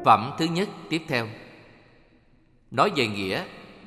Phẩm thứ nhất tiếp theo nói về nghĩa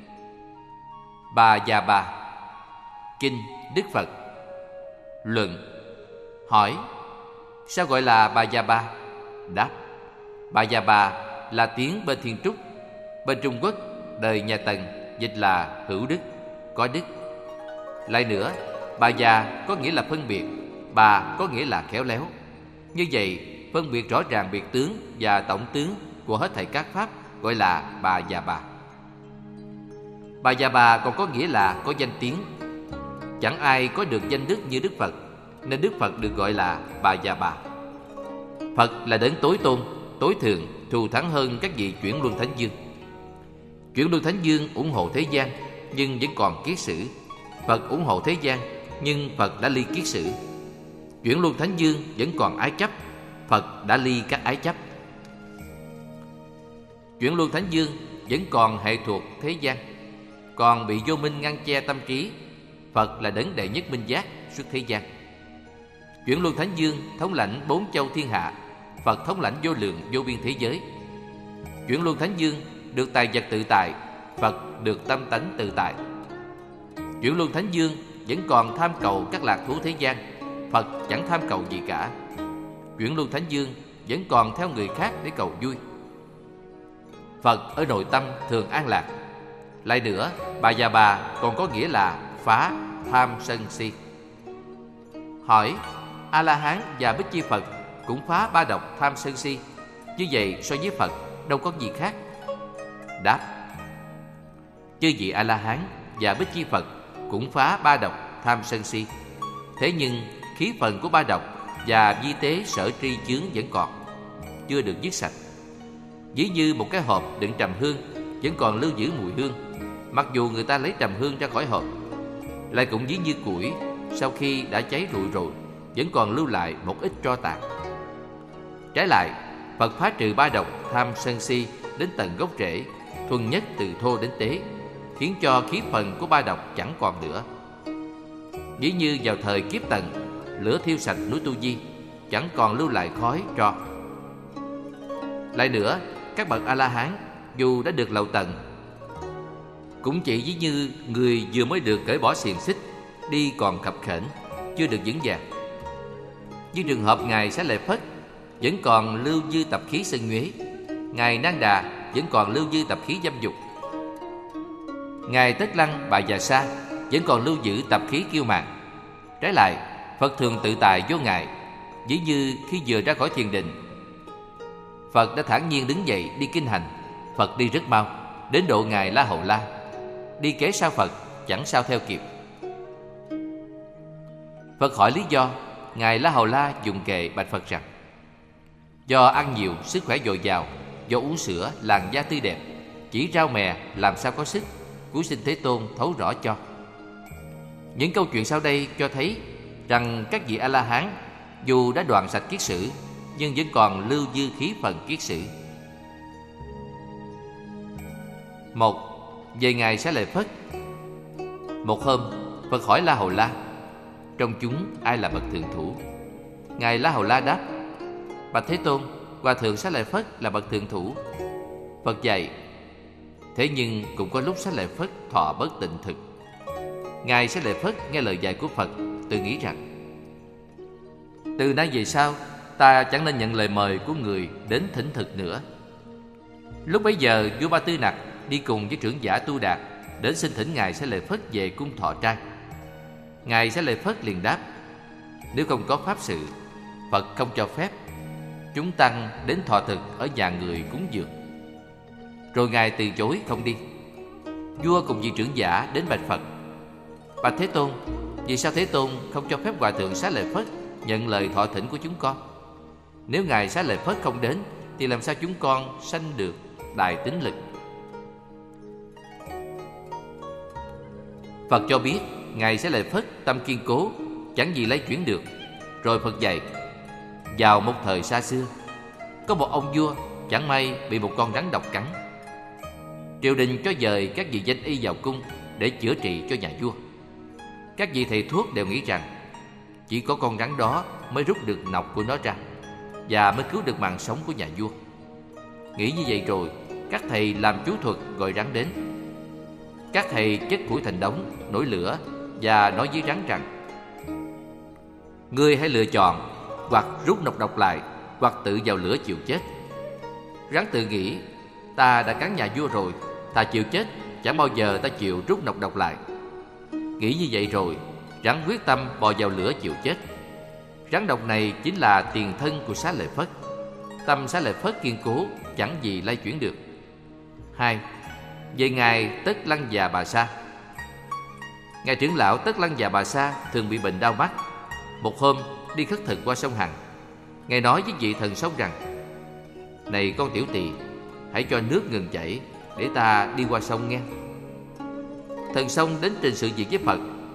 Bà Già Bà. Kinh Đức Phật. Luận. Hỏi: sao gọi là Bà Già Bà? Đáp: Bà Già Bà là tiếng bên Thiên Trúc. Bên Trung Quốc đời nhà Tần dịch là hữu đức, có đức. Lại nữa, bà già có nghĩa là phân biệt, bà có nghĩa là khéo léo. Như vậy, phân biệt rõ ràng biệt tướng và tổng tướng của hết thảy các pháp gọi là bà Già Bà. Bà Già Bà còn có nghĩa là có danh tiếng. Chẳng ai có được danh đức như Đức Phật, nên Đức Phật được gọi là bà Già Bà. Phật là đấng tối tôn, tối thượng, thù thắng hơn các vị chuyển luân thánh dương. Chuyển luân thánh dương ủng hộ thế gian, nhưng vẫn còn kiết sử. Phật ủng hộ thế gian, nhưng Phật đã ly kiết sử. Chuyển luân thánh dương vẫn còn ái chấp, Phật đã ly các ái chấp. Chuyển luân thánh dương vẫn còn hệ thuộc thế gian, còn bị vô minh ngăn che tâm trí. Phật là đấng đệ nhất minh giác xuất thế gian. Chuyển luân thánh dương thống lãnh 4 châu thiên hạ, Phật thống lãnh vô lượng vô biên thế giới. Chuyển luân thánh dương được tài vật tự tại, Phật được tâm tánh tự tại. Chuyển luân thánh dương vẫn còn tham cầu các lạc thú thế gian, Phật chẳng tham cầu gì cả. Chuyển luân thánh dương vẫn còn theo người khác để cầu vui, Phật ở nội tâm thường an lạc. Lại nữa, bà Già Bà còn có nghĩa là phá tham sân si. Hỏi: A-la-hán và Bích Chi Phật cũng phá ba độc tham sân si, như vậy so với Phật đâu có gì khác? Đáp: chư vị A-la-hán và Bích Chi Phật cũng phá ba độc tham sân si. Thế nhưng khí phần của ba độc và vi tế sở tri chướng vẫn còn, chưa được dứt sạch. Ví như một cái hộp đựng trầm hương vẫn còn lưu giữ mùi hương, mặc dù người ta lấy trầm hương ra khỏi hộp. Lại cũng ví như củi sau khi đã cháy rụi rồi vẫn còn lưu lại một ít tro tàn. Trái lại, Phật phá trừ ba độc tham sân si đến tận gốc rễ, thuần nhất từ thô đến tế, khiến cho khí phần của ba độc chẳng còn nữa. Ví như vào thời Kiếp Tần, lửa thiêu sạch núi Tu Di, chẳng còn lưu lại khói tro. Lại nữa, các bậc A-la-hán dù đã được lậu tận, cũng chỉ ví như người vừa mới được cởi bỏ xiềng xích, đi còn khập khểnh, chưa được vững vàng. Như trường hợp Ngài Xá Lợi Phất vẫn còn lưu dư tập khí sân nhuế, Ngài Nang Đà vẫn còn lưu dư tập khí dâm dục, Ngài Tất Lăng Bà Già Sa vẫn còn lưu giữ tập khí kiêu mạn. Trái lại, Phật thường tự tại vô ngại, ví như khi vừa ra khỏi thiền định, Phật đã thản nhiên đứng dậy đi kinh hành. Phật đi rất mau, đến độ Ngài La Hầu La đi kế sau Phật chẳng sao theo kịp. Phật hỏi lý do, Ngài La Hầu La dùng kệ bạch Phật rằng: do ăn nhiều, sức khỏe dồi dào, do uống sữa, làn da tươi đẹp, chỉ rau mè làm sao có sức, cúi xin Thế Tôn thấu rõ cho. Những câu chuyện sau đây cho thấy rằng các vị A-la-hán dù đã đoạn sạch kiết sử, nhưng vẫn còn lưu dư khí phần kiết sử. 1. Về Ngài Xá Lợi Phất. Một hôm, Phật hỏi La Hầu La: trong chúng ai là bậc thượng thủ? Ngài La Hầu La đáp: bạch Thế Tôn, Hòa thượng Xá Lợi Phất là bậc thượng thủ. Phật dạy: thế nhưng cũng có lúc Xá Lợi Phất thọ bất tịnh thực. Ngài Xá Lợi Phất nghe lời dạy của Phật, tự nghĩ rằng: từ nay về sau ta chẳng nên nhận lời mời của người đến thỉnh thực nữa. Lúc bấy giờ vua Ba Tư Nặc đi cùng với trưởng giả Tu Đạt đến xin thỉnh Ngài Xá Lợi Phất về cung thọ trai. Ngài Xá Lợi Phất liền đáp: nếu không có pháp sự, Phật không cho phép chúng tăng đến thọ thực ở nhà người cúng dường. Rồi Ngài từ chối không đi. Vua cùng vị trưởng giả đến bạch Phật: bạch Thế Tôn, vì sao Thế Tôn không cho phép Hòa thượng Xá Lợi Phất nhận lời thọ thỉnh của chúng con? Nếu Ngài Xá Lợi Phất không đến thì làm sao chúng con sanh được đại tín lực? Phật cho biết Ngài Xá Lợi Phất tâm kiên cố, chẳng gì lấy chuyển được. Rồi Phật dạy: vào một thời xa xưa, có một ông vua chẳng may bị một con rắn độc cắn. Triều đình cho dời các vị danh y vào cung để chữa trị cho nhà vua. Các vị thầy thuốc đều nghĩ rằng chỉ có con rắn đó mới rút được nọc của nó ra và mới cứu được mạng sống của nhà vua. Nghĩ như vậy rồi, các thầy làm chú thuật gọi rắn đến. Các thầy chất củi thành đống, nổi lửa và nói với rắn rằng: ngươi hãy lựa chọn, hoặc rút nọc độc lại, hoặc tự vào lửa chịu chết. Rắn tự nghĩ: ta đã cắn nhà vua rồi, thà chịu chết, chẳng bao giờ ta chịu rút nọc độc lại. Nghĩ như vậy rồi, rắn quyết tâm bò vào lửa chịu chết. Rắn độc này chính là tiền thân của Xá Lợi Phất. Tâm Xá Lợi Phất kiên cố, chẳng gì lay chuyển được. 2. Về ngài Tất Lăng Già Bà Sa. Ngài trưởng lão Tất Lăng Già Bà Sa thường bị bệnh đau mắt. Một hôm đi khất thực qua sông Hằng, ngài nói với vị thần sông rằng: này con tiểu tỳ, hãy cho nước ngừng chảy để ta đi qua sông nghe. Thần sông đến trình sự việc với Phật.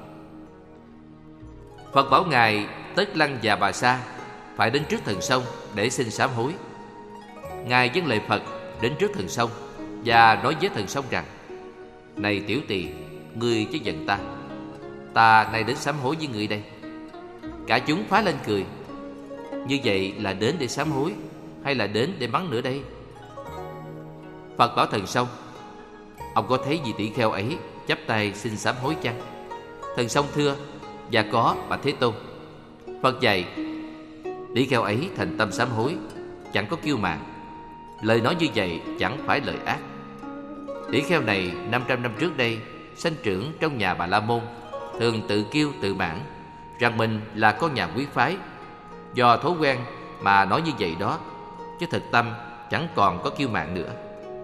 Phật bảo ngài Tất Lăng Già Bà Sa phải đến trước thần sông để xin sám hối. Ngài vâng lời Phật, đến trước thần sông và nói với thần sông rằng: này tiểu tỳ, ngươi chớ giận ta, ta nay đến sám hối với ngươi đây. Cả chúng phá lên cười. Như vậy là đến để sám hối hay là đến để mắng nữa đây? Phật bảo thần sông: ông có thấy vị tỷ kheo ấy chắp tay xin sám hối chăng? Thần sông thưa: dạ có, bạch Thế Tôn. Phật dạy: tỷ kheo ấy thành tâm sám hối, chẳng có kiêu mạn. Lời nói như vậy chẳng phải lời ác. Tỷ kheo này 500 năm trước đây sanh trưởng trong nhà Bà La Môn, thường tự kiêu tự mãn rằng mình là con nhà quý phái. Do thói quen mà nói như vậy đó, chứ thực tâm chẳng còn có kiêu mạn nữa.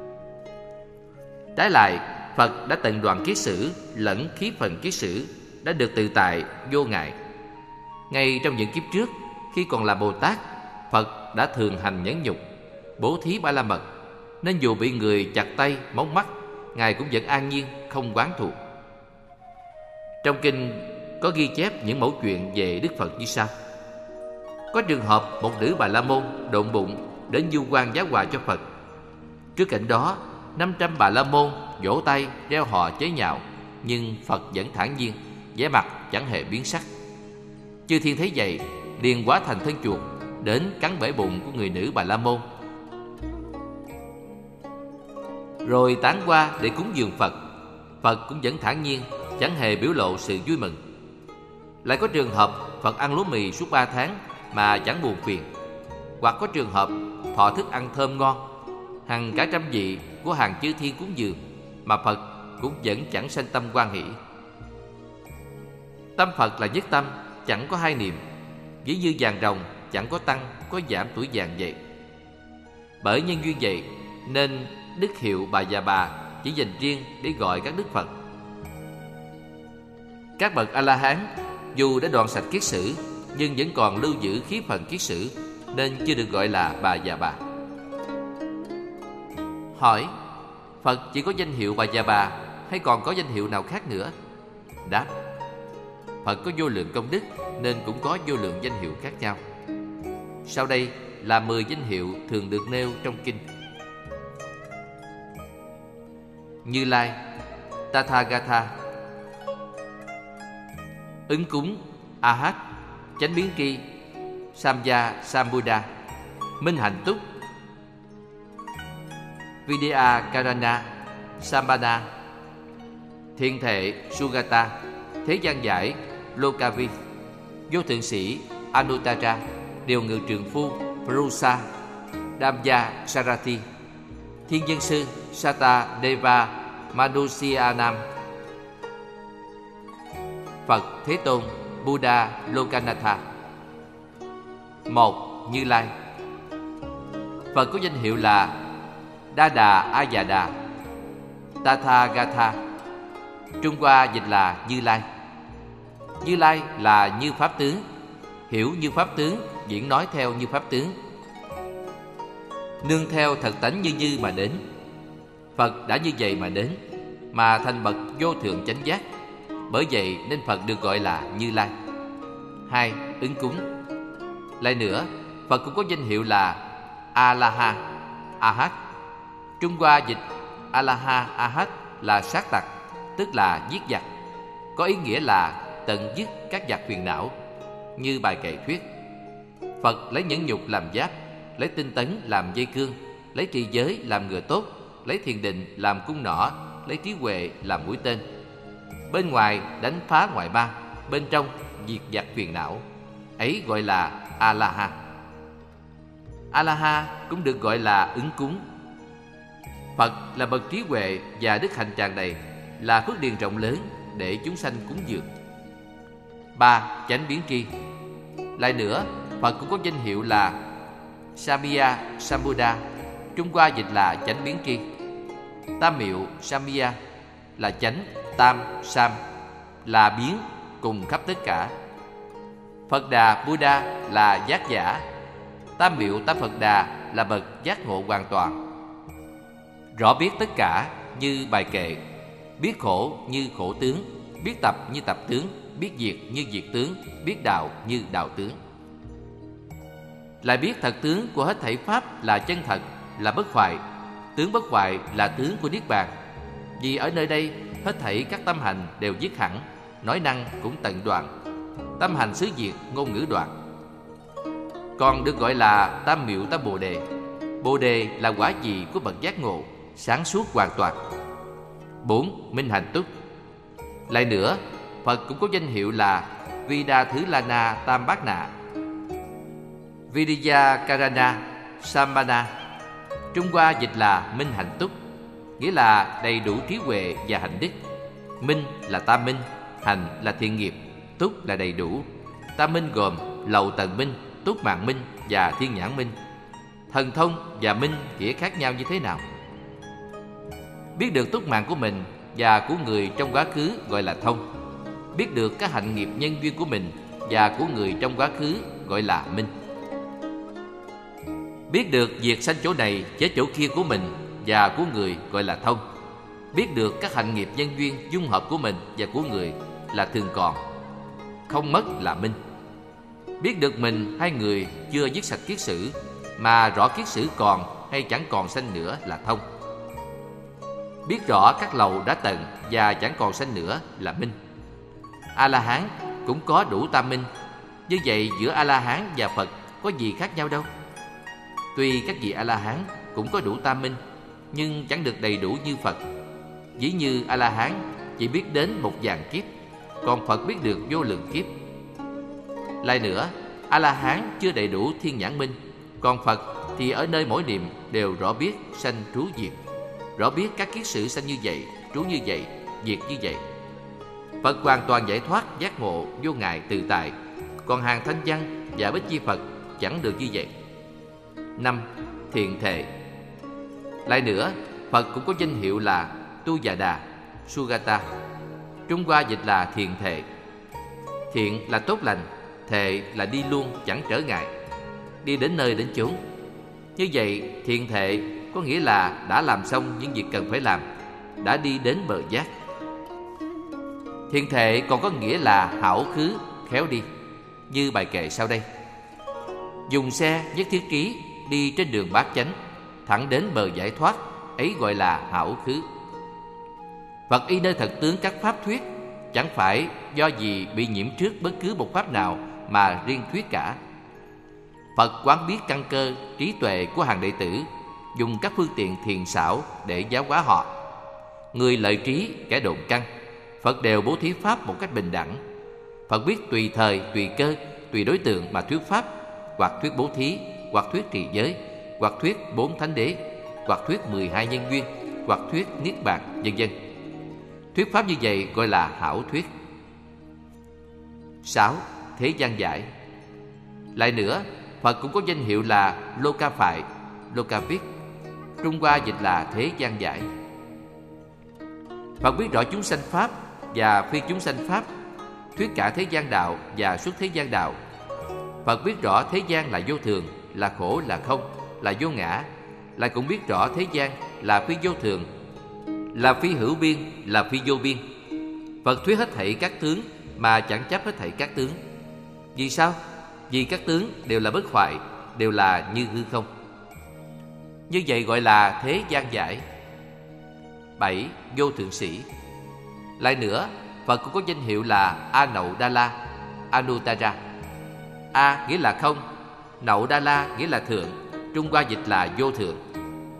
Trái lại, Phật đã tận đoạn kiết sử lẫn khí phần kiết sử, đã được tự tại vô ngại. Ngay trong những kiếp trước, khi còn là Bồ Tát, Phật đã thường hành nhẫn nhục, bố thí ba la mật, nên dù bị người chặt tay, móng mắt, ngài cũng vẫn an nhiên, không oán thù. Trong kinh có ghi chép những mẫu chuyện về Đức Phật như sau. Có trường hợp một nữ Bà La Môn độn bụng đến du quan giá quà cho Phật. Trước cảnh đó, 500 Bà La Môn vỗ tay reo hò chế nhạo, nhưng Phật vẫn thản nhiên, vẻ mặt chẳng hề biến sắc. Chư thiên thấy vậy, liền hóa thành thân chuột đến cắn bể bụng của người nữ Bà La Môn, rồi tán qua để cúng dường Phật. Phật cũng vẫn thản nhiên, chẳng hề biểu lộ sự vui mừng. Lại có trường hợp Phật ăn lúa mì suốt 3 tháng mà chẳng buồn phiền. Hoặc có trường hợp thọ thức ăn thơm ngon, hằng cả trăm vị của hàng chư thiên cúng dường, mà Phật cũng vẫn chẳng sanh tâm hoan hỷ. Tâm Phật là nhất tâm, chẳng có hai niệm, ví như vàng ròng chẳng có tăng có giảm tuổi vàng vậy. Bởi nhân duyên vậy nên đức hiệu Bà Già Bà chỉ dành riêng để gọi các đức Phật. Các bậc A-la-hán dù đã đoạn sạch kiết sử, nhưng vẫn còn lưu giữ khí phần kiết sử, nên chưa được gọi là Bà Già Bà. Hỏi: Phật chỉ có danh hiệu Bà Già Bà hay còn có danh hiệu nào khác nữa? Đáp: Phật có vô lượng công đức nên cũng có vô lượng danh hiệu khác nhau. Sau đây là 10 danh hiệu thường được nêu trong kinh. Như Lai, Tathagata, ứng cúng, Ahat, chánh biến tri, Samya Sambuddha, minh hạnh túc, Vidya Karana, Sambana, thiên thệ Sugata, thế gian giải Lokavi, vô thượng sĩ Anuttara, điều ngự trượng phu Prusa, Damya Sarathi, thiên dân sư Sata Deva Manusyanam, Phật Thế Tôn Buddha Lokanatha. 1. Như Lai. Phật có danh hiệu là Đa Đà A Già Đà, Tathagata, Trung Hoa dịch là Như Lai. Như Lai là như pháp tướng, hiểu như pháp tướng, diễn nói theo như pháp tướng, nương theo thật tánh như mà đến. Phật đã như vậy mà đến, mà thành bậc vô thượng chánh giác. Bởi vậy nên Phật được gọi là Như Lai. 2. Ứng cúng. Lại nữa, Phật cũng có danh hiệu là A-la-ha, A-hát. Trung Hoa dịch A-la-ha, A-hát là sát tặc, tức là giết giặc, có ý nghĩa là tận dứt các giặc phiền não. Như bài kệ thuyết: Phật lấy nhẫn nhục làm giáp, lấy tinh tấn làm dây cương, lấy trì giới làm ngựa tốt, lấy thiền định làm cung nỏ, lấy trí huệ làm mũi tên. Bên ngoài đánh phá ngoại ma, bên trong diệt giặc phiền não. Ấy gọi là A-la-ha. A-la-ha cũng được gọi là ứng cúng. Phật là bậc trí huệ và đức hạnh tràn đầy, là phước điền rộng lớn để chúng sanh cúng dường. 3. Chánh biến tri. Lại nữa, Phật cũng có danh hiệu là Samya Sambuddha, Trung Hoa dịch là chánh biến tri. Tam miệu Samya là chánh, tam, sam là biến cùng khắp tất cả. Phật Đà Buddha là giác giả. Tam miệu tam Phật Đà là bậc giác ngộ hoàn toàn. Rõ biết tất cả như bài kệ, biết khổ như khổ tướng, biết tập như tập tướng, biết diệt như diệt tướng, biết đạo như đạo tướng. Lại biết thật tướng của hết thảy pháp là chân thật, là bất hoại. Tướng bất hoại là tướng của Niết Bàn. Vì ở nơi đây hết thảy các tâm hành đều dứt hẳn, nói năng cũng tận đoạn, tâm hành xứ diệt, ngôn ngữ đoạn. Còn được gọi là tam miệu tam bồ đề. Bồ đề là quả vị của bậc giác ngộ, sáng suốt hoàn toàn. 4. Minh hành túc. Lại nữa, Phật cũng có danh hiệu là Vida Thứ Lana Tam Bát Nạ, Viriya Karana Sammana. Trung Hoa dịch là minh hạnh túc, nghĩa là đầy đủ trí huệ và hạnh đức. Minh là tam minh, hành là thiện nghiệp, túc là đầy đủ. Tam minh gồm lậu tần minh, túc mạng minh và thiên nhãn minh. Thần thông và minh nghĩa khác nhau như thế nào? Biết được túc mạng của mình và của người trong quá khứ gọi là thông. Biết được các hạnh nghiệp nhân duyên của mình và của người trong quá khứ gọi là minh. Biết được việc sanh chỗ này chết chỗ kia của mình và của người gọi là thông. Biết được các hạnh nghiệp nhân duyên dung hợp của mình và của người là thường còn. Không mất là minh. Biết được mình hay người chưa dứt sạch kiết sử, mà rõ kiết sử còn hay chẳng còn sanh nữa là thông. Biết rõ các lầu đã tận và chẳng còn sanh nữa là minh. A-la-hán cũng có đủ tam minh. Như vậy giữa A-la-hán và Phật có gì khác nhau đâu. Tuy các vị A-la-hán cũng có đủ tam minh, nhưng chẳng được đầy đủ như Phật. Ví như A-la-hán chỉ biết đến 1.000 kiếp, còn Phật biết được vô lượng kiếp. Lại nữa, A-la-hán chưa đầy đủ thiên nhãn minh, còn Phật thì ở nơi mỗi niệm đều rõ biết sanh trú diệt, rõ biết các kiết sử sanh như vậy, trú như vậy, diệt như vậy. Phật hoàn toàn giải thoát, giác ngộ, vô ngại, tự tại, còn hàng thanh văn và Bích Chi Phật chẳng được như vậy. 5. Thiện thệ. Lại nữa, Phật cũng có danh hiệu là Tu Già Đà, Sugata. Trung Hoa dịch là thiện thệ. Thiện là tốt lành, thệ là đi luôn chẳng trở ngại, đi đến nơi đến chốn. Như vậy, thiện thệ có nghĩa là đã làm xong những việc cần phải làm, đã đi đến bờ giác. Thiện thệ còn có nghĩa là hảo khứ, khéo đi, như bài kệ sau đây. Dùng xe nhất thiết trí, đi trên đường bát chánh, thẳng đến bờ giải thoát, ấy gọi là hảo khứ. Phật y nơi thật tướng các pháp thuyết, chẳng phải do gì bị nhiễm trước bất cứ một pháp nào mà riêng thuyết cả. Phật quán biết căn cơ, trí tuệ của hàng đệ tử, dùng các phương tiện thiền xảo để giáo hóa họ. Người lợi trí, kẻ độn căn, Phật đều bố thí pháp một cách bình đẳng. Phật biết tùy thời, tùy cơ, tùy đối tượng mà thuyết pháp, hoặc thuyết bố thí, hoặc thuyết trì giới, hoặc thuyết 4 thánh đế, hoặc thuyết 12 nhân duyên, hoặc thuyết niết bàn, vân vân. Thuyết pháp như vậy gọi là hảo thuyết. 6. Thế gian giải. Lại nữa, Phật cũng có danh hiệu là Loka Phại, Lokavit. Trung Hoa dịch là thế gian giải. Phật biết rõ chúng sanh pháp và phi chúng sanh pháp, thuyết cả thế gian đạo và xuất thế gian đạo. Phật biết rõ thế gian là vô thường, là khổ, là không, là vô ngã, lại cũng biết rõ thế gian là phi vô thường, là phi hữu biên, là phi vô biên. Phật thuyết hết thảy các tướng mà chẳng chấp hết thảy các tướng. Vì sao? Vì các tướng đều là bất hoại, đều là như hư không. Như vậy gọi là thế gian giải. 7. Vô thượng sĩ. Lại nữa, Phật cũng có danh hiệu là A Nậu Đa La, Anuttara. A nghĩa là không, Nậu Đa La nghĩa là thượng, Trung Hoa dịch là vô thượng.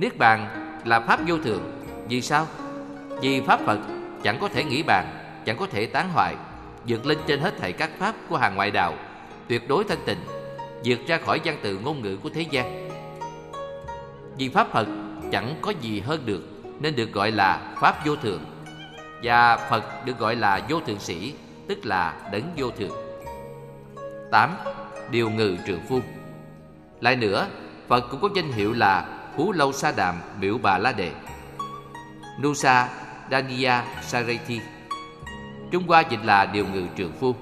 Niết bàn là pháp vô thượng. Vì sao? Vì pháp Phật chẳng có thể nghĩ bàn, chẳng có thể tán hoại, vượt lên trên hết thảy các pháp của hàng ngoại đạo, tuyệt đối thanh tịnh, vượt ra khỏi văn từ ngôn ngữ của thế gian. Vì pháp Phật chẳng có gì hơn được, nên được gọi là pháp vô thượng. Và Phật được gọi là vô thượng sĩ, tức là đấng vô thượng. 8. Điều ngự trượng phu. Lại nữa, Phật cũng có danh hiệu là Phú Lâu Sa Đàm Miệu Bà La Đề, Nusa Daniya Sarati. Trung Hoa dịch là điều ngự trượng phu.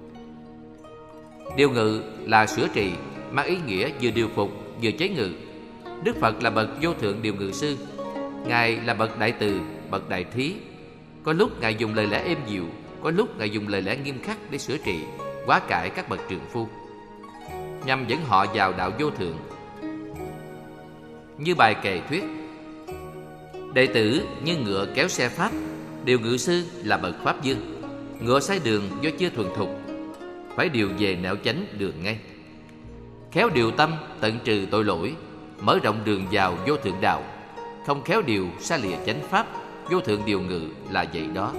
Điều ngự là sửa trị, mang ý nghĩa vừa điều phục vừa chế ngự. Đức Phật là bậc vô thượng điều ngự sư. Ngài là bậc đại từ, bậc đại thí. Có lúc Ngài dùng lời lẽ êm dịu, có lúc Ngài dùng lời lẽ nghiêm khắc để sửa trị, hóa cải các bậc trượng phu, nhằm dẫn họ vào đạo vô thượng. Như bài kệ thuyết: đệ tử như ngựa kéo xe pháp, điều ngự sư là bậc pháp dương. Ngựa sai đường do chưa thuần thục, phải điều về nẻo chánh đường ngay. Khéo điều tâm tận trừ tội lỗi, mở rộng đường vào vô thượng đạo. Không khéo điều xa lìa chánh pháp, vô thượng điều ngự là vậy đó.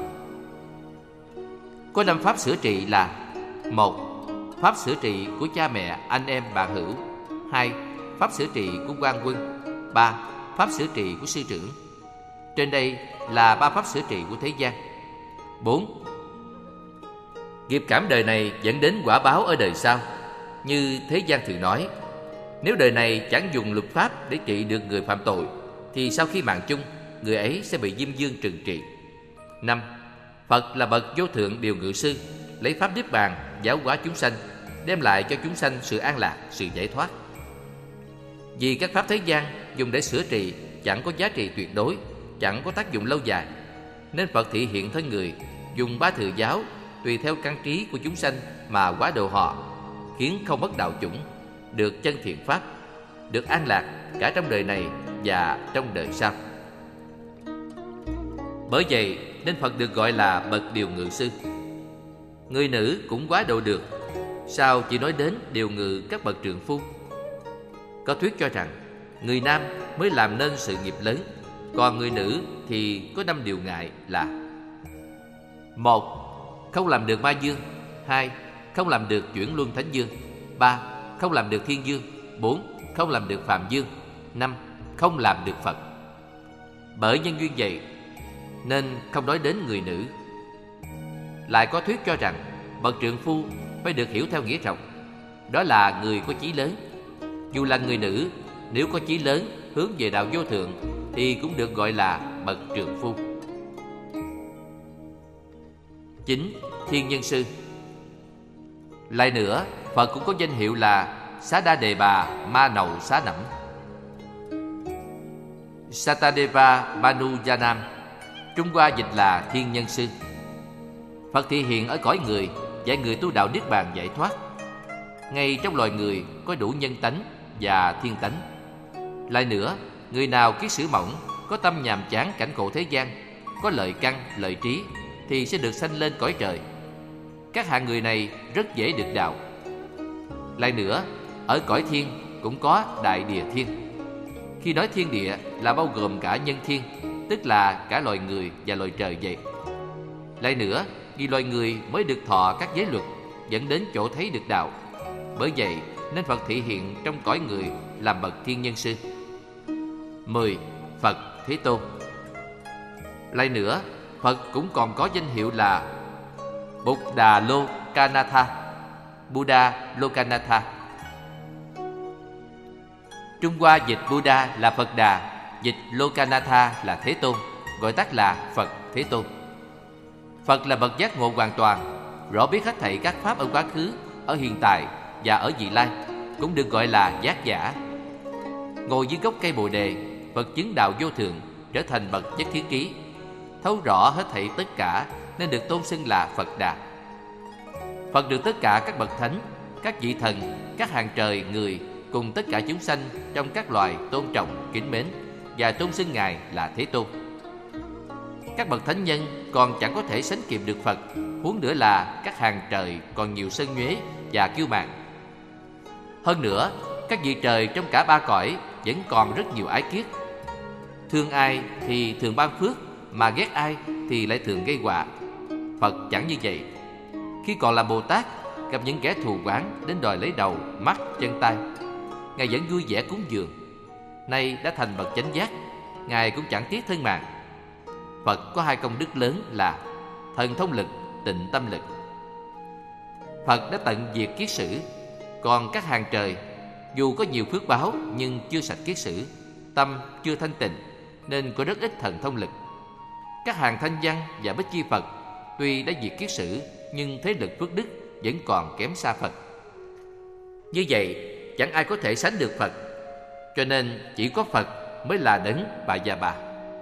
Có 5 pháp sửa trị là: 1. Pháp sửa trị của cha mẹ, anh em, bạn hữu. 2. Pháp sửa trị của quan quân. 3. Pháp sửa trị của sư trưởng. Trên đây là 3 pháp sửa trị của thế gian. 4. Nghiệp cảm đời này dẫn đến quả báo ở đời sau. Như thế gian thường nói, nếu đời này chẳng dùng luật pháp để trị được người phạm tội, thì sau khi mạng chung, người ấy sẽ bị Diêm Vương trừng trị. 5. Phật là bậc vô thượng điều ngự sư, lấy pháp niết bàn giáo hóa chúng sanh, đem lại cho chúng sanh sự an lạc, sự giải thoát. Vì các pháp thế gian dùng để sửa trị chẳng có giá trị tuyệt đối, chẳng có tác dụng lâu dài, nên Phật thị hiện thân người, dùng 3 thừa giáo tùy theo căn trí của chúng sanh mà hóa độ họ, khiến không mất đạo chủng, được chân thiện pháp, được an lạc cả trong đời này và trong đời sau. Bởi vậy nên Phật được gọi là bậc điều ngự sư. Người nữ cũng hóa độ được, sao chỉ nói đến điều ngự các bậc trượng phu? Có thuyết cho rằng người nam mới làm nên sự nghiệp lớn, còn người nữ thì có 5 điều ngại là: 1. Không làm được ma dương. 2. Không làm được chuyển luân thánh dương. 3. Không làm được thiên dương. 4. Không làm được phạm dương. 5. Không làm được Phật. Bởi nhân duyên vậy nên không nói đến người nữ. Lại có thuyết cho rằng bậc trượng phu phải được hiểu theo nghĩa rộng, đó là người có chí lớn. Dù là người nữ, nếu có chí lớn hướng về đạo vô thượng thì cũng được gọi là bậc trượng phu. 9. Thiên nhân sư. Lại nữa, Phật cũng có danh hiệu là Xá Đa Đề Bà Ma Nậu Xá Nẫm, Satadeva Banujanam. Trung Hoa dịch là thiên nhân sư. Phật thị hiện ở cõi người, dạy người tu đạo niết bàn giải thoát. Ngay trong loài người có đủ nhân tánh và thiên tánh. Lại nữa, người nào kiết sử mỏng, có tâm nhàm chán cảnh khổ thế gian, có lợi căn, lợi trí, thì sẽ được sanh lên cõi trời. Các hạng người này rất dễ được đạo. Lại nữa, ở cõi thiên cũng có đại địa thiên. Khi nói thiên địa là bao gồm cả nhân thiên, tức là cả loài người và loài trời vậy. Lại nữa, vì loài người mới được thọ các giới luật, dẫn đến chỗ thấy được đạo. Bởi vậy nên Phật thị hiện trong cõi người làm bậc thiên nhân sư. 10. Phật Thế Tôn. Lại nữa, Phật cũng còn có danh hiệu là Buddha Lokanatha, Buddha Lokanatha. Trung Hoa dịch Buddha là Phật Đà, dịch Lokanatha là Thế Tôn, gọi tắt là Phật Thế Tôn. Phật là bậc giác ngộ hoàn toàn, rõ biết hết thảy các pháp ở quá khứ, ở hiện tại và ở vị lai, cũng được gọi là giác giả. Ngồi dưới gốc cây Bồ Đề, Phật chứng đạo vô thượng, trở thành bậc nhất thiết ký, thấu rõ hết thảy tất cả nên được tôn xưng là Phật Đà. Phật được tất cả các bậc thánh, các vị thần, các hàng trời, người cùng tất cả chúng sanh trong các loài tôn trọng, kính mến và tôn xưng Ngài là Thế Tôn. Các bậc thánh nhân còn chẳng có thể sánh kịp được Phật, huống nữa là các hàng trời còn nhiều sân nhuế và kiêu mạn. Hơn nữa, các vị trời trong cả 3 cõi vẫn còn rất nhiều ái kiết, Thương ai thì thường ban phước, mà ghét ai thì lại thường gây họa. Phật chẳng như vậy. Khi còn là Bồ Tát, gặp những kẻ thù oán đến đòi lấy đầu, mắt, chân tay, Ngài vẫn vui vẻ cúng dường. Nay đã thành bậc chánh giác, Ngài cũng chẳng tiếc thân mạng. Phật có hai công đức lớn là thần thông lực, tịnh tâm lực. Phật đã tận diệt kiết sử. Còn các hàng trời, dù có nhiều phước báo nhưng chưa sạch kiết sử, tâm chưa thanh tịnh, nên có rất ít thần thông lực. Các hàng thanh văn và bích chi Phật tuy đã diệt kiết sử, nhưng thế lực phước đức vẫn còn kém xa Phật. Như vậy chẳng ai có thể sánh được Phật. Cho nên chỉ có Phật mới là đấng Bà Già Bà.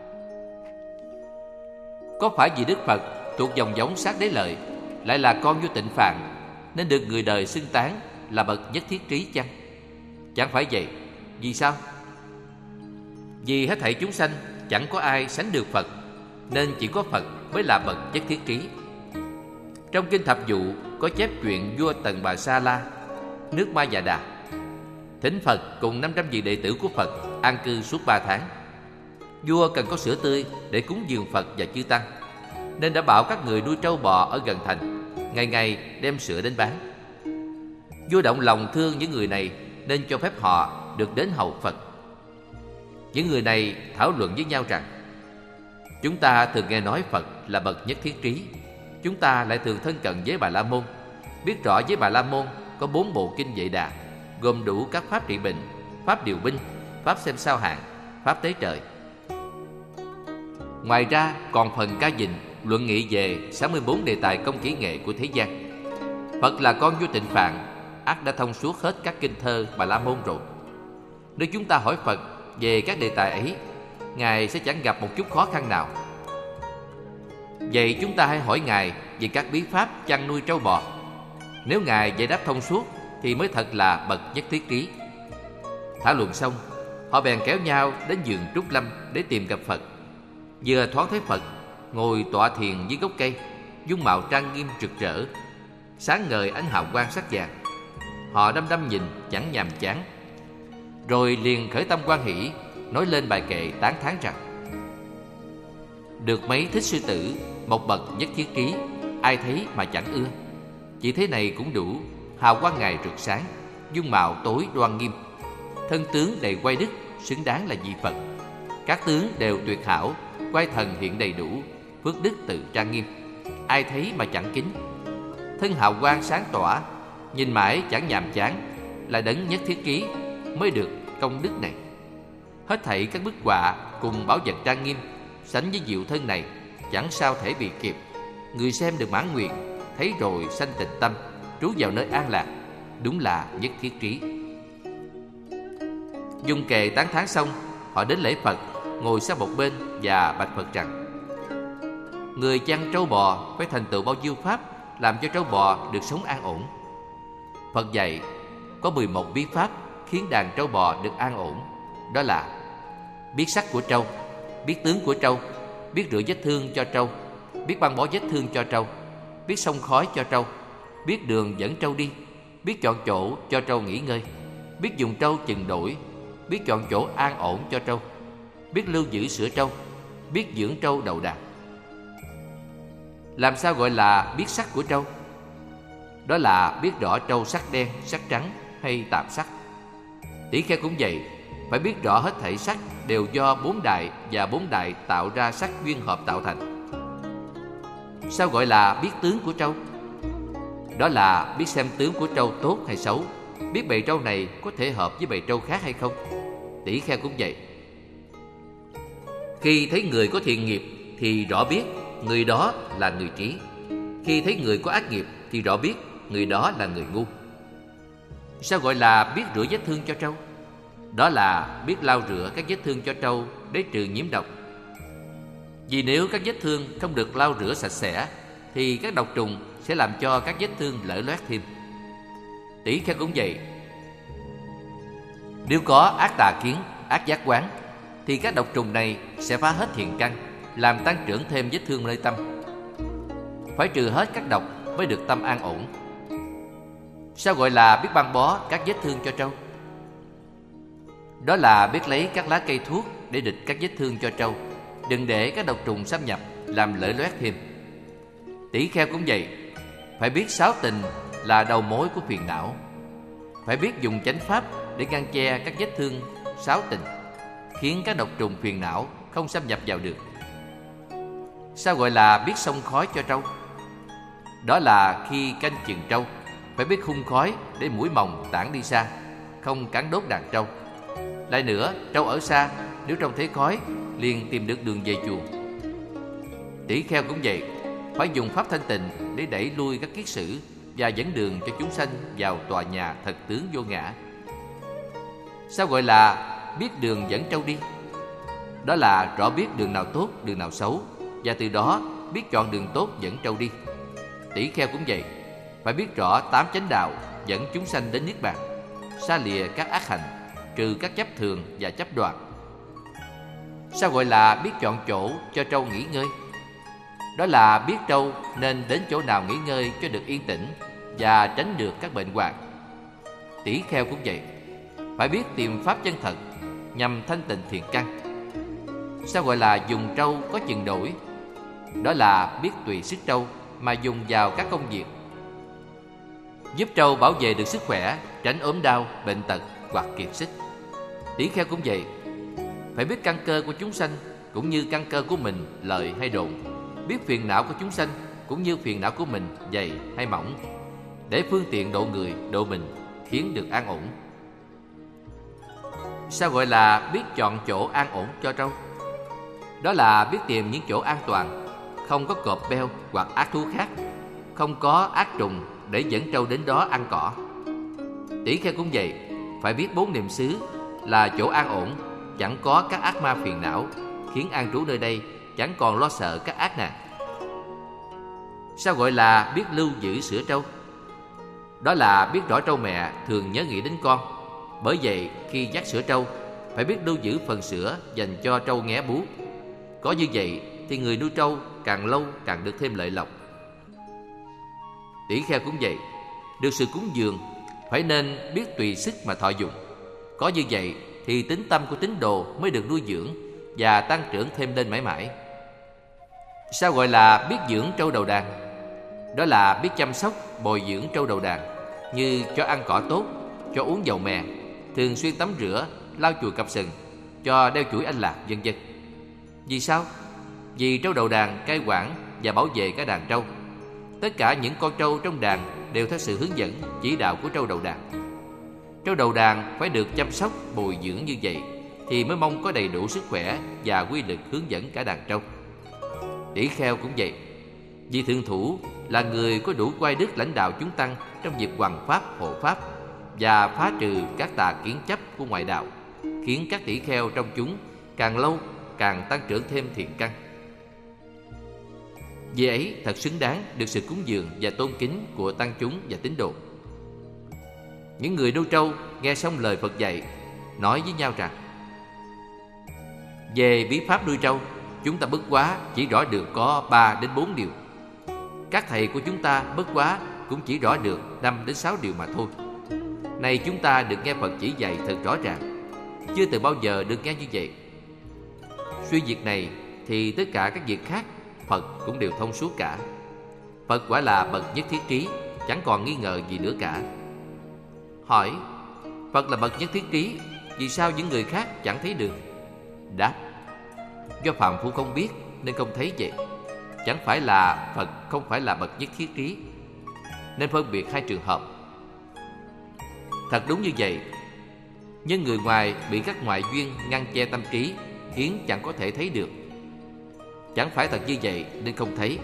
Có phải vì Đức Phật thuộc dòng giống Sát Đế Lợi, lại là con vua Tịnh Phạn, nên được người đời xưng tán là bậc nhất thiết trí chăng? Chẳng phải vậy. Vì sao? Vì hết thảy chúng sanh chẳng có ai sánh được Phật, nên chỉ có Phật mới là bậc nhất thiết trí. Trong kinh Thập Dụ có chép chuyện vua Tần Bà Sa La, nước Ma Già Đà, thỉnh Phật cùng 500 vị đệ tử của Phật an cư suốt 3 tháng. Vua cần có sữa tươi để cúng dường Phật và chư tăng, nên đã bảo các người nuôi trâu bò ở gần thành, ngày ngày đem sữa đến bán. Vua động lòng thương những người này, nên cho phép họ được đến hầu Phật. Những người này thảo luận với nhau rằng: chúng ta thường nghe nói Phật là bậc nhất thiết trí, chúng ta lại thường thân cận với Bà La Môn, biết rõ với Bà La Môn có 4 bộ kinh Vệ Đà, gồm đủ các pháp trị bệnh, pháp điều binh, pháp xem sao hạn, pháp tế trời. Ngoài ra còn phần ca dình luận nghị về 64 đề tài công kỹ nghệ của thế gian. Phật là con vua Tịnh Phạn, ắt đã thông suốt hết các kinh thơ Bà La Môn rồi. Nếu chúng ta hỏi Phật về các đề tài ấy, Ngài sẽ chẳng gặp một chút khó khăn nào. Vậy chúng ta hãy hỏi Ngài về các bí pháp chăn nuôi trâu bò. Nếu Ngài giải đáp thông suốt thì mới thật là bậc nhất thiết trí. Thảo luận xong, họ bèn kéo nhau đến vườn Trúc Lâm để tìm gặp Phật. Vừa thoáng thấy Phật ngồi tọa thiền dưới gốc cây, dung mạo trang nghiêm rực rỡ, sáng ngời ánh hào quang sắc vàng. Họ đăm đăm nhìn chẳng nhàm chán, rồi liền khởi tâm hoan hỷ, nói lên bài kệ tán thán rằng: được mấy thích sư tử, một bậc nhất thiết trí, ai thấy mà chẳng ưa. Chỉ thế này cũng đủ, hào quang Ngài rực sáng, dung mạo tối đoan nghiêm, thân tướng đầy quay đức, xứng đáng là vị Phật. Các tướng đều tuyệt hảo, quay thần hiện đầy đủ, phước đức tự trang nghiêm, ai thấy mà chẳng kính. Thân hào quang sáng tỏa, nhìn mãi chẳng nhàm chán, là đấng nhất thiết trí mới được công đức này. Hết thảy các bức họa cùng bảo vật trang nghiêm sánh với diệu thân này, chẳng sao thể bị kịp. Người xem được mãn nguyện, thấy rồi sanh tịnh tâm, trú vào nơi an lạc, đúng là nhất thiết trí. Dung kệ tán thán xong, họ đến lễ Phật, ngồi sang một bên và bạch Phật rằng: người chăn trâu bò phải thành tựu bao nhiêu pháp làm cho trâu bò được sống an ổn? Phật dạy có 11 bí pháp khiến đàn trâu bò được an ổn. Đó là biết sắc của trâu, biết tướng của trâu, biết rửa vết thương cho trâu, biết băng bó vết thương cho trâu, biết xông khói cho trâu, biết đường dẫn trâu đi, biết chọn chỗ cho trâu nghỉ ngơi, biết dùng trâu chừng đổi, biết chọn chỗ an ổn cho trâu, biết lưu giữ sữa trâu, biết dưỡng trâu đầu đàn. Làm sao gọi là biết sắc của trâu? Đó là biết rõ trâu sắc đen, sắc trắng hay tạp sắc. Tỷ kheo cũng vậy, phải biết rõ hết thảy sắc đều do 4 đại và 4 đại tạo ra sắc duyên hợp tạo thành. Sao gọi là biết tướng của trâu? Đó là biết xem tướng của trâu tốt hay xấu, biết bầy trâu này có thể hợp với bầy trâu khác hay không. Tỷ kheo cũng vậy. Khi thấy người có thiện nghiệp thì rõ biết người đó là người trí. Khi thấy người có ác nghiệp thì rõ biết người đó là người ngu. Sao gọi là biết rửa vết thương cho trâu? Đó là biết lau rửa các vết thương cho trâu để trừ nhiễm độc. Vì nếu các vết thương không được lau rửa sạch sẽ thì các độc trùng sẽ làm cho các vết thương lở loét thêm. Tỷ kheo cũng vậy. Nếu có ác tà kiến, ác giác quán thì các độc trùng này sẽ phá hết thiện căn, làm tăng trưởng thêm vết thương nơi tâm. Phải trừ hết các độc mới được tâm an ổn. Sao gọi là biết băng bó các vết thương cho trâu? Đó là biết lấy các lá cây thuốc để địch các vết thương cho trâu, đừng để các độc trùng xâm nhập làm lở loét thêm. Tỷ kheo cũng vậy, phải biết sáu tình là đầu mối của phiền não, phải biết dùng chánh pháp để ngăn che các vết thương sáu tình, khiến các độc trùng phiền não không xâm nhập vào được. Sao gọi là biết xông khói cho trâu? Đó là khi canh chừng trâu, phải biết hun khói để muỗi mồng tản đi xa, không cắn đốt đàn trâu. Lại nữa, trâu ở xa, nếu trông thấy khói liền tìm được đường về chuồng. Tỷ kheo cũng vậy, phải dùng pháp thanh tịnh để đẩy lui các kiết sử và dẫn đường cho chúng sanh vào tòa nhà thật tướng vô ngã. Sao gọi là biết đường dẫn trâu đi? Đó là rõ biết đường nào tốt, đường nào xấu, và từ đó biết chọn đường tốt dẫn trâu đi. Tỷ kheo cũng vậy, phải biết rõ tám chánh đạo dẫn chúng sanh đến niết bàn, xa lìa các ác hành, trừ các chấp thường và chấp đoạt. Sao gọi là biết chọn chỗ cho trâu nghỉ ngơi? Đó là biết trâu nên đến chỗ nào nghỉ ngơi cho được yên tĩnh và tránh được các bệnh hoạn. Tỷ kheo cũng vậy, phải biết tìm pháp chân thật nhằm thanh tịnh thiền căn. Sao gọi là dùng trâu có chừng đổi? Đó là biết tùy sức trâu mà dùng vào các công việc, giúp trâu bảo vệ được sức khỏe, tránh ốm đau, bệnh tật hoặc kiệt sức. Tỷ kheo cũng vậy, phải biết căn cơ của chúng sanh cũng như căn cơ của mình lợi hay độn, biết phiền não của chúng sanh cũng như phiền não của mình dày hay mỏng, để phương tiện độ người, độ mình, khiến được an ổn. Sao gọi là biết chọn chỗ an ổn cho trâu? Đó là biết tìm những chỗ an toàn, không có cọp beo hoặc ác thú khác, không có ác trùng để dẫn trâu đến đó ăn cỏ. Tỷ kheo cũng vậy, phải biết bốn niệm xứ là chỗ an ổn, chẳng có các ác ma phiền não, khiến an trú nơi đây chẳng còn lo sợ các ác nạn. Sao gọi là biết lưu giữ sữa trâu? Đó là biết rõ trâu mẹ thường nhớ nghĩ đến con, bởi vậy khi dắt sữa trâu phải biết lưu giữ phần sữa dành cho trâu nghé bú. Có như vậy thì người nuôi trâu càng lâu càng được thêm lợi lộc. Tỷ kheo cũng vậy, được sự cúng dường phải nên biết tùy sức mà thọ dụng. Có như vậy thì tính tâm của tín đồ mới được nuôi dưỡng và tăng trưởng thêm lên mãi mãi. Sao gọi là biết dưỡng trâu đầu đàn? Đó là biết chăm sóc, bồi dưỡng trâu đầu đàn, như cho ăn cỏ tốt, cho uống dầu mè, thường xuyên tắm rửa, lau chùi cặp sừng, cho đeo chuỗi anh lạc, vân vân. Vì sao? Vì trâu đầu đàn cai quản và bảo vệ cả đàn trâu. Tất cả những con trâu trong đàn đều theo sự hướng dẫn, chỉ đạo của trâu đầu đàn. Trâu đầu đàn phải được chăm sóc, bồi dưỡng như vậy thì mới mong có đầy đủ sức khỏe và quy lực hướng dẫn cả đàn trâu. Tỷ kheo cũng vậy, vì thượng thủ là người có đủ oai đức lãnh đạo chúng tăng trong việc hoằng pháp, hộ pháp và phá trừ các tà kiến chấp của ngoại đạo, khiến các tỷ kheo trong chúng càng lâu càng tăng trưởng thêm thiện căn. Vì ấy thật xứng đáng được sự cúng dường và tôn kính của tăng chúng và tín đồ. Những người nuôi trâu nghe xong lời Phật dạy, nói với nhau rằng: về bí pháp nuôi trâu, chúng ta bất quá chỉ rõ được có 3 đến 4 điều. Các thầy của chúng ta bất quá cũng chỉ rõ được 5 đến 6 điều mà thôi. Này chúng ta được nghe Phật chỉ dạy thật rõ ràng, chưa từng bao giờ được nghe như vậy. Suy việc này thì tất cả các việc khác Phật cũng đều thông suốt cả. Phật quả là bậc nhất thiết trí, chẳng còn nghi ngờ gì nữa cả. Hỏi: Phật là bậc nhất thiết trí, vì sao những người khác chẳng thấy được? Đáp: do phàm phu không biết nên không thấy vậy. Chẳng phải là Phật không phải là bậc nhất thiết trí, nên phân biệt hai trường hợp. Thật đúng như vậy, nhưng người ngoài bị các ngoại duyên ngăn che tâm trí, khiến chẳng có thể thấy được. Chẳng phải thật như vậy nên không thấy.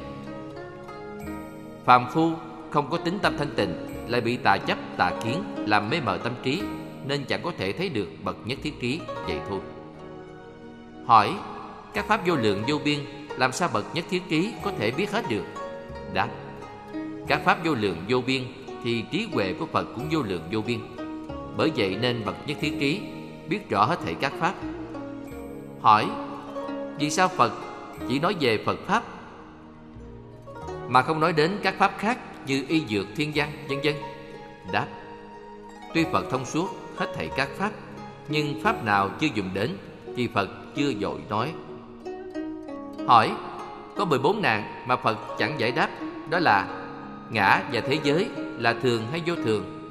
Phàm phu không có tính tâm thanh tịnh, lại bị tà chấp, tà kiến làm mê mờ tâm trí, nên chẳng có thể thấy được bậc nhất thiết trí, vậy thôi. Hỏi: các pháp vô lượng vô biên, làm sao bậc nhất thiết trí có thể biết hết được? Đáp: các pháp vô lượng vô biên thì trí huệ của Phật cũng vô lượng vô biên. Bởi vậy nên bậc nhất thiết trí biết rõ hết thảy các pháp. Hỏi: vì sao Phật chỉ nói về Phật pháp mà không nói đến các pháp khác như y dược, thiên văn, vân vân? Đáp: tuy Phật thông suốt hết thảy các pháp, nhưng pháp nào chưa dùng đến thì Phật chưa vội nói. Hỏi: có 14 nạn mà Phật chẳng giải đáp, đó là ngã và thế giới là thường hay vô thường?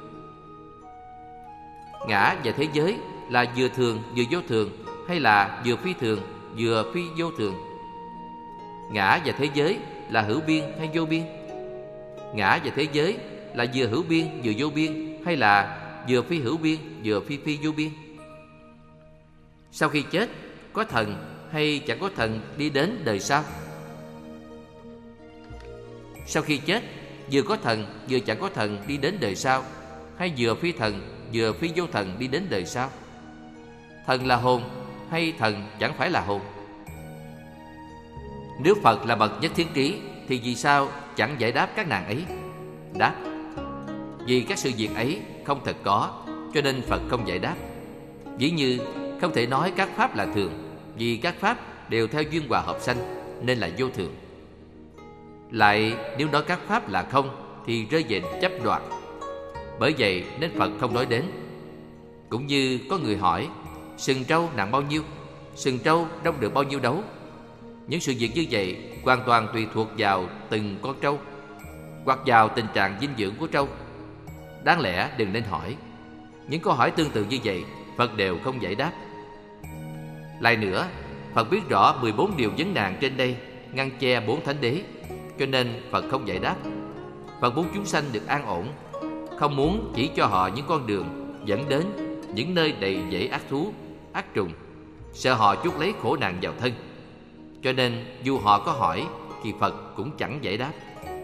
Ngã và thế giới là vừa thường vừa vô thường, hay là vừa phi thường vừa phi vô thường? Ngã và thế giới là hữu biên hay vô biên? Ngã và thế giới là vừa hữu biên vừa vô biên, hay là vừa phi hữu biên vừa phi vô biên? Sau khi chết, có thần hay chẳng có thần đi đến đời sau? Sau khi chết, vừa có thần vừa chẳng có thần đi đến đời sau, hay vừa phi thần vừa phi vô thần đi đến đời sau? Thần là hồn hay thần chẳng phải là hồn? Nếu Phật là bậc nhất thiết trí thì vì sao chẳng giải đáp các nạn ấy? Đáp: vì các sự việc ấy không thật có, cho nên Phật không giải đáp. Ví như không thể nói các pháp là thường, vì các pháp đều theo duyên hòa hợp sanh nên là vô thường. Lại nếu nói các pháp là không thì rơi về chấp đoạt. Bởi vậy nên Phật không nói đến. Cũng như có người hỏi: sừng trâu nặng bao nhiêu? Sừng trâu đông được bao nhiêu đấu? Những sự việc như vậy hoàn toàn tùy thuộc vào từng con trâu, hoặc vào tình trạng dinh dưỡng của trâu. Đáng lẽ đừng nên hỏi. Những câu hỏi tương tự như vậy Phật đều không giải đáp. Lại nữa, Phật biết rõ 14 điều vấn nạn trên đây ngăn che 4 thánh đế, cho nên Phật không giải đáp. Phật muốn chúng sanh được an ổn, không muốn chỉ cho họ những con đường dẫn đến những nơi đầy dẫy ác thú, ác trùng, sợ họ chuốc lấy khổ nạn vào thân. Cho nên dù họ có hỏi thì Phật cũng chẳng giải đáp.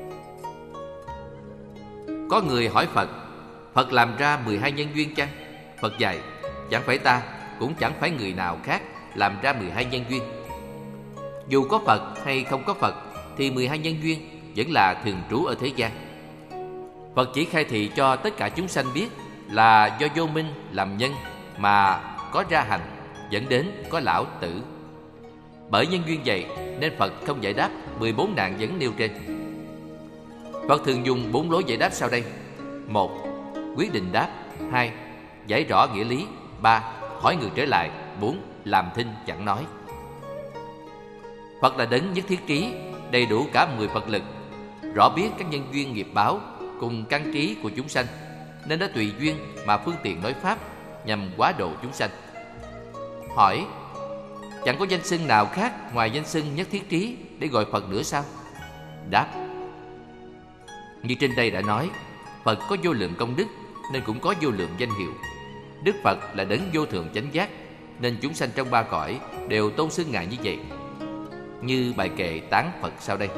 Có người hỏi Phật: Phật làm ra 12 nhân duyên chăng? Phật dạy: chẳng phải ta, cũng chẳng phải người nào khác làm ra 12 nhân duyên. Dù có Phật hay không có Phật thì 12 nhân duyên vẫn là thường trú ở thế gian. Phật chỉ khai thị cho tất cả chúng sanh biết là do vô minh làm nhân mà có ra hành, dẫn đến có lão tử. Bởi nhân duyên vậy nên Phật không giải đáp 14 nạn vấn nêu trên. Phật thường dùng 4 lối giải đáp sau đây: 1. Quyết định đáp. 2. Giải rõ nghĩa lý. 3. Hỏi ngược trở lại. 4. Làm thinh chẳng nói. Phật là đấng nhất thiết trí, đầy đủ cả 10 Phật lực, rõ biết các nhân duyên nghiệp báo cùng căn trí của chúng sanh, nên đã tùy duyên mà phương tiện nói pháp nhằm hóa độ chúng sanh. Hỏi: chẳng có danh xưng nào khác ngoài danh xưng nhất thiết trí để gọi Phật nữa sao? Đáp: như trên đây đã nói, Phật có vô lượng công đức nên cũng có vô lượng danh hiệu. Đức Phật là đấng vô thượng chánh giác, nên chúng sanh trong 3 cõi đều tôn xưng Ngài như vậy. Như bài kệ tán Phật sau đây: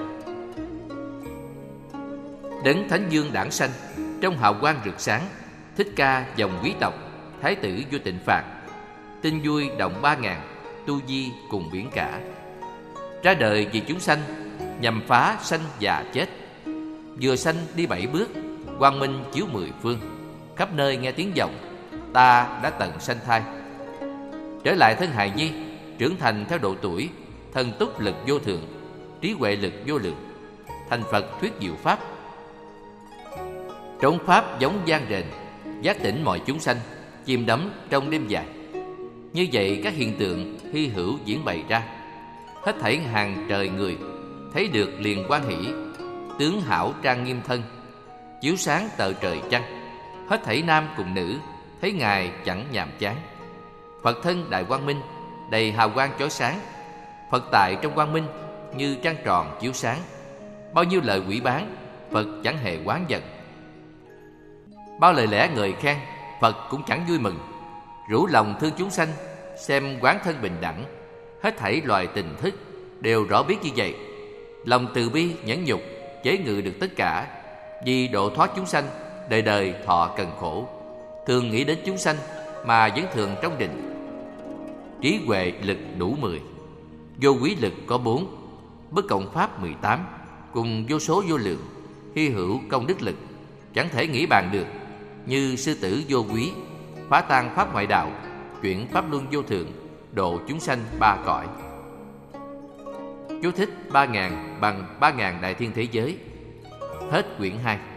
đấng Thánh Dương đản sanh, trong hào quang rực sáng, Thích Ca dòng quý tộc, Thái tử vua Tịnh Phạn, tinh vui động 3.000, tu di cùng biển cả. Ra đời vì chúng sanh, nhằm phá sanh già chết. Vừa sanh đi 7 bước, quang minh chiếu 10 phương, khắp nơi nghe tiếng vọng, ta đã tận sanh thai. Trở lại thân hài nhi, trưởng thành theo độ tuổi, thần túc lực vô thượng, trí huệ lực vô lượng, thành Phật thuyết diệu pháp. Trống pháp giống vang rền, giác tỉnh mọi chúng sanh, chìm đắm trong đêm dài. Như vậy các hiện tượng hy hữu diễn bày ra, hết thảy hàng trời người thấy được liền hoan hỷ, tướng hảo trang nghiêm thân, chiếu sáng tợ trời trăng. Hết thảy nam cùng nữ thấy Ngài chẳng nhàm chán. Phật thân đại quang minh, đầy hào quang chói sáng. Phật tại trong quang minh như trăng tròn chiếu sáng. Bao nhiêu lời quỷ bán, Phật chẳng hề oán giận. Bao lời lẽ ngợi khen, Phật cũng chẳng vui mừng. Rủ lòng thương chúng sanh, xem quán thân bình đẳng. Hết thảy loài tình thức đều rõ biết như vậy. Lòng từ bi nhẫn nhục, chế ngự được tất cả. Vì độ thoát chúng sanh, đời đời thọ cần khổ. Thường nghĩ đến chúng sanh mà vẫn thường trong định. Trí huệ lực đủ 10, vô quý lực có 4, bất cộng pháp 18, cùng vô số vô lượng, hy hữu công đức lực, chẳng thể nghĩ bàn được. Như sư tử vô quý, phá tan pháp ngoại đạo, chuyển pháp luân vô thượng, độ chúng sanh 3 cõi. Chú thích: 3.000 bằng 3.000 đại thiên thế giới. Hết quyển 2.